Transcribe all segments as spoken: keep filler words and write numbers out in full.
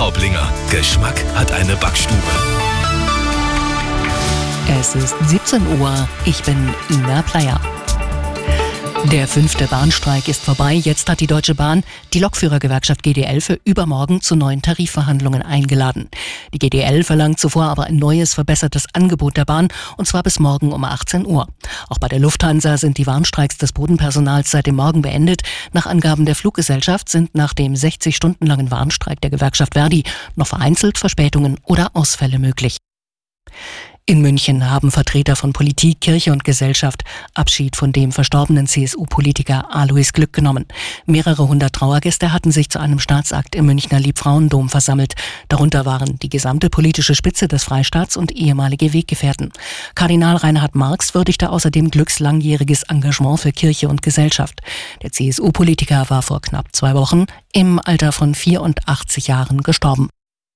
Traublinger. Geschmack hat eine Backstube. Es ist siebzehn Uhr. Ich bin Ina Pleyer. Der fünfte Bahnstreik ist vorbei. Jetzt hat die Deutsche Bahn die Lokführergewerkschaft G D L für übermorgen zu neuen Tarifverhandlungen eingeladen. Die G D L verlangt zuvor aber ein neues, verbessertes Angebot der Bahn, und zwar bis morgen um achtzehn Uhr. Auch bei der Lufthansa sind die Warnstreiks des Bodenpersonals seit dem Morgen beendet. Nach Angaben der Fluggesellschaft sind nach dem sechzig Stunden langen Warnstreik der Gewerkschaft Verdi noch vereinzelt Verspätungen oder Ausfälle möglich. In München haben Vertreter von Politik, Kirche und Gesellschaft Abschied von dem verstorbenen C S U-Politiker Alois Glück genommen. Mehrere hundert Trauergäste hatten sich zu einem Staatsakt im Münchner Liebfrauendom versammelt. Darunter waren die gesamte politische Spitze des Freistaats und ehemalige Weggefährten. Kardinal Reinhard Marx würdigte außerdem Glücks langjähriges Engagement für Kirche und Gesellschaft. Der C S U-Politiker war vor knapp zwei Wochen im Alter von vierundachtzig Jahren gestorben.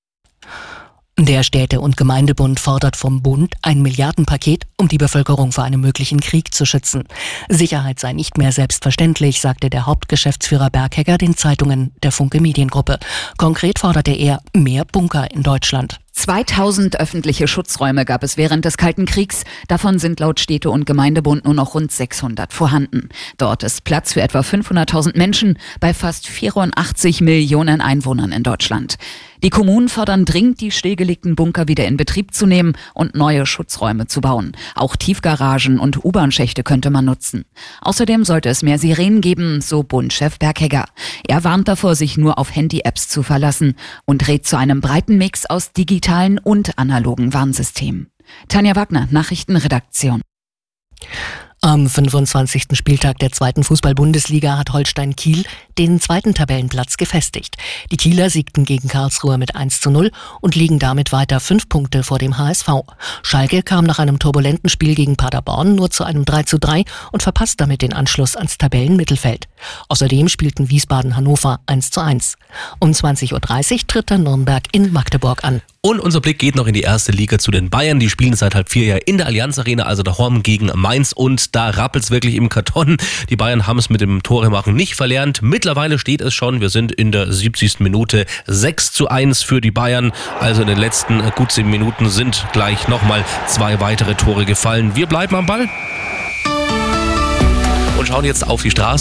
Der Städte- und Gemeindebund fordert vom Bund ein Milliardenpaket, um die Bevölkerung vor einem möglichen Krieg zu schützen. Sicherheit sei nicht mehr selbstverständlich, sagte der Hauptgeschäftsführer Berghegger den Zeitungen der Funke Mediengruppe. Konkret forderte er mehr Bunker in Deutschland. zweitausend öffentliche Schutzräume gab es während des Kalten Kriegs. Davon sind laut Städte- und Gemeindebund nur noch rund sechshundert vorhanden. Dort ist Platz für etwa fünfhunderttausend Menschen bei fast vierundachtzig Millionen Einwohnern in Deutschland. Die Kommunen fordern dringend, die stillgelegten Bunker wieder in Betrieb zu nehmen und neue Schutzräume zu bauen. Auch Tiefgaragen und U-Bahn-Schächte könnte man nutzen. Außerdem sollte es mehr Sirenen geben, so Bundchef Berghegger. Er warnt davor, sich nur auf Handy-Apps zu verlassen und rät zu einem breiten Mix aus digitalen und analogen Warnsystemen. Tanja Wagner, Nachrichtenredaktion. Am fünfundzwanzigsten Spieltag der zweiten Fußball-Bundesliga hat Holstein Kiel den zweiten Tabellenplatz gefestigt. Die Kieler siegten gegen Karlsruhe mit eins zu null und liegen damit weiter fünf Punkte vor dem H S V. Schalke kam nach einem turbulenten Spiel gegen Paderborn nur zu einem drei zu drei und verpasst damit den Anschluss ans Tabellenmittelfeld. Außerdem spielten Wiesbaden-Hannover eins zu eins. Um zwanzig Uhr dreißig tritt dann Nürnberg in Magdeburg an. Und unser Blick geht noch in die erste Liga zu den Bayern. Die spielen seit halb vier ja in der Allianz Arena, also der Horm gegen Mainz. Und da rappelt's wirklich im Karton. Die Bayern haben es mit dem Toremachen nicht verlernt. Mittlerweile steht es schon, wir sind in der siebzigsten Minute, sechs zu eins für die Bayern. Also in den letzten gut zehn Minuten sind gleich nochmal zwei weitere Tore gefallen. Wir bleiben am Ball und schauen jetzt auf die Straße.